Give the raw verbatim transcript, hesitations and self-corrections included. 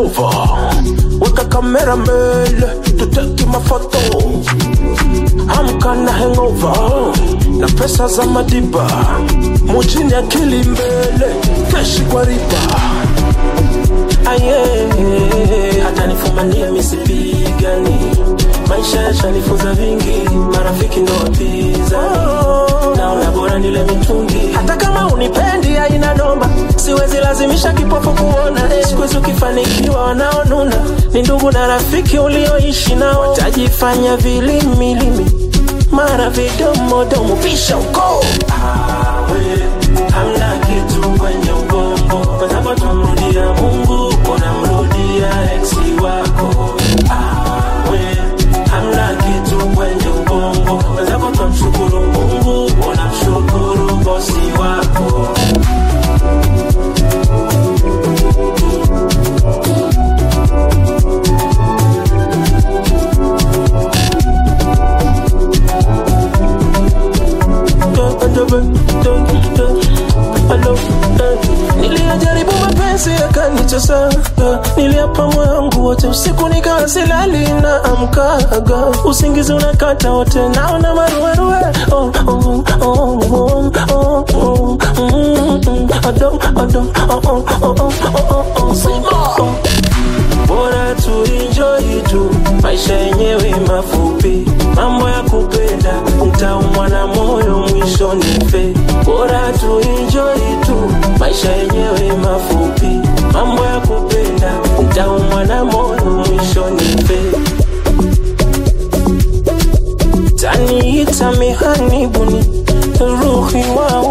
over. Weka kamera mbele, tuteki mafoto. Hamka na hangover, na pesa za madiba. Mujini akili mbele, keshi kwa riba. Aye, hata nifumanie misipigani. Maisha yashanifunza vingi, marafiki ndo wapiza. Naona bora nile mitungi. Hata kama unipendi haina noma, siwezi lazimisha kipofu kuona. Siwezi ukifanikiwa wanaonuna, ni ndugu na rafiki ulioishi nao. Watajifanya vilimi limi, mara vidomo domo pisha uko. Awe, hamna kitu kwenye ubongo. Kwa sababu tumrudia Mungu, unamrudia eksi wako. Awe, hamna kitu kwenye ubongo. Kwa sababu tumshukuru Mungu, unamshukuru bosi wako. Nilijaribu mapenzi yakanichosha, niliapa moyo wangu wote, usiku nikawa silali na amkaga. Usingizi unakata wote, naona maruweruwe. Oh, oh, oh, oh, oh, oh, mm, adom, adom, oh, oh, oh, oh, oh, oh, oh. Bora tu enjoy tu, maisha yenyewe mafupi. Mambo ya kupenda, utaumwa na moyo mwisho nife. Bora tu enjoy tu, maisha yenyewe mafupi. Mambo ya kupenda, utaumwa na moyo mwisho nife. Taniita mihanibuni, ruhi wa